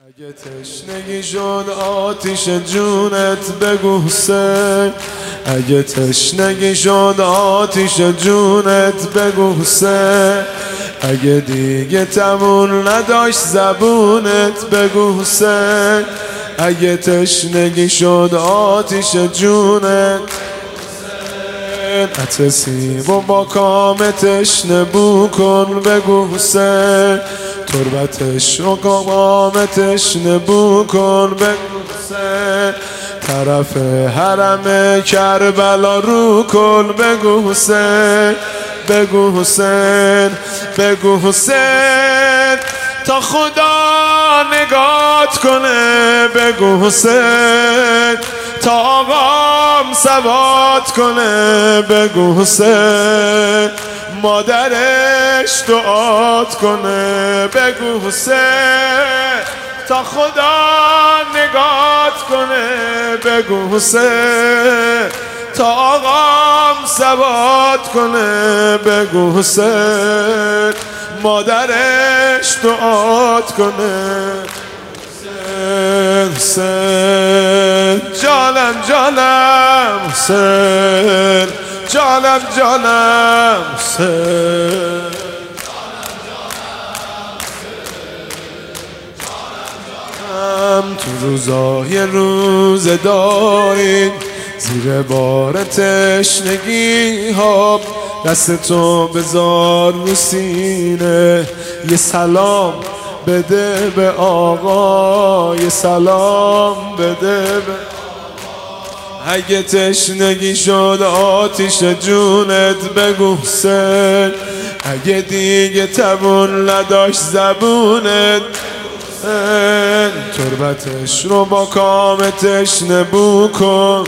اگه تشنگی شد آتیش جونت بگو حسین. اگه تشنگی شد آتیش جونت بگو حسین. اگه دیگه تموم نداشت زبونت بگو حسین. اگه تشنگی شد آتیش جونت عطر سیب و با کام تشنه بو کن بگو حسین. تربتش رو کام تشنه بو کن بگو حسین. طرف حرم کربلا رو کن بگو حسین. بگو حسین بگو حسین تا خدا نگات کنه بگو حسین. تا آقام ثبات کنه بگو حسین. مادرش دعات کنه بگو حسین. تا خدا نگات کنه بگو حسین. تا آقام ثبات کنه بگو حسین. مادرش دعات کنه حسین. جانم جانم حسین. جانم جانم حسین. تو روزای روزه دارین زیر بار تشنگی ها دست تو بذار رو سینه. یه سلام بده به آقا. یه سلام بده به اگه تشنگی شد آتیش جونت بگو حسین. اگه دیگه تموم نداشت زبونت تربتش رو با کام تشنه بو کن.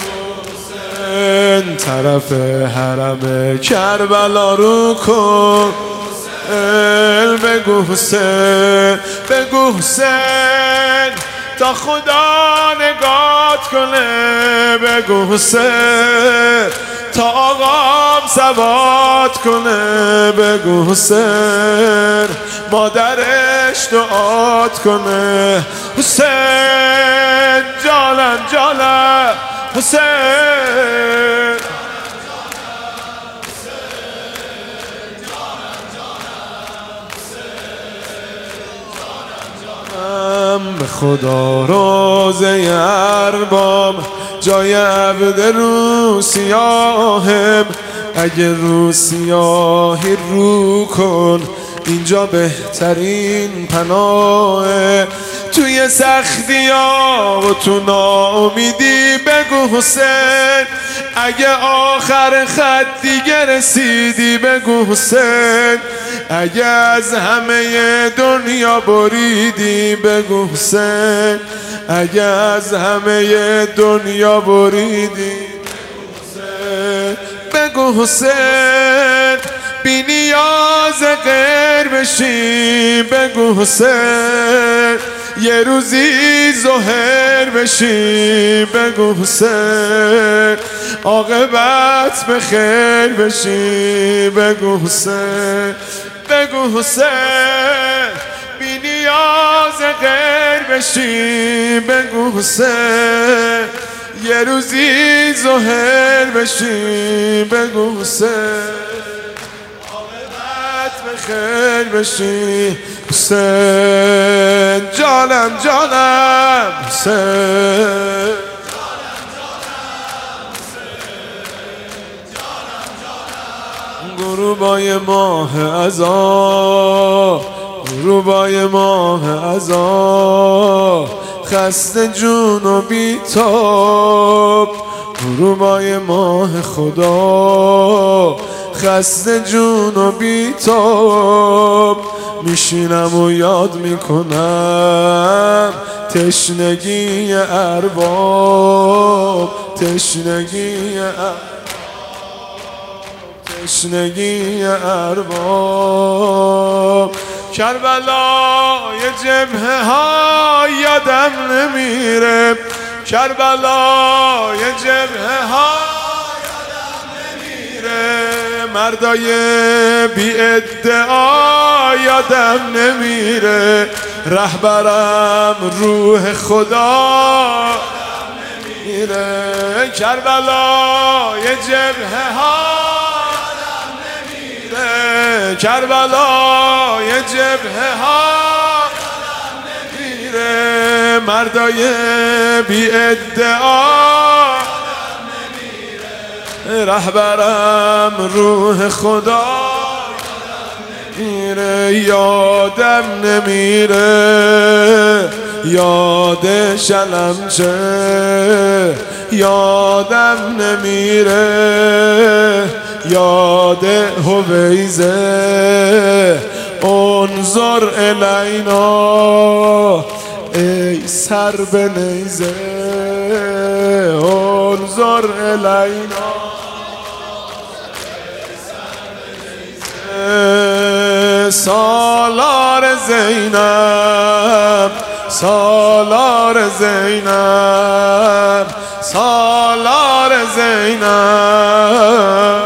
طرف حرم کربلا رو کن بگو حسین. بگو حسین تا خدا نگات کنه بگو حسین. تا آقام ثبات کنه بگو حسین. مادرش دعات کنه حسین. جانم جانم حسین. به خدا روزه ارباب جای عبد رو سیاهم. اگه رو سیاهی رو کن اینجا بهترین پناهه. توی سختی ها و تو ناامیدی بگو حسین. اگه آخر خط دیگه رسیدی بگو حسین. اگه از همه دنیا بریدی بگو حسین. اگه از همه دنیا بریدی بگو حسین. بی نیاز غیر بشی بگو حسین. یه روزی ظاهر بشی بگو حسین. عاقبت به خیر بشی بگو حسین. بگو حسین. بی نیاز غیر بشی بگو حسین. یه روزی ظاهر بشی بگو حسین. عاقبت به خیر بشی حسین. جانم جانم حسین. غروبای ماه عزا غروبای ماه عزا خسته جون و بیتاب. غروبای ماه خدا خسته جون و بیتاب. میشینم و یاد میکنم تشنگی ارباب. تشنگی تشنگی ارباب. کربلای جبهه ها یادم نمیره. کربلای جبهه ها یادم نمیره. مردای بی ادعا یادم نمیره. رهبرم روح خدا میره کربلای جبهه ها میره کربلای جبهه ها میره مردای بی ادعا رهبرم روح خدا میره یادم نمیره یاد شلمچه یادم نمیره یاد هویزه انظر الینا ای سر به نیزه انظر الینا سالار زینب سالار زینب سالار زینب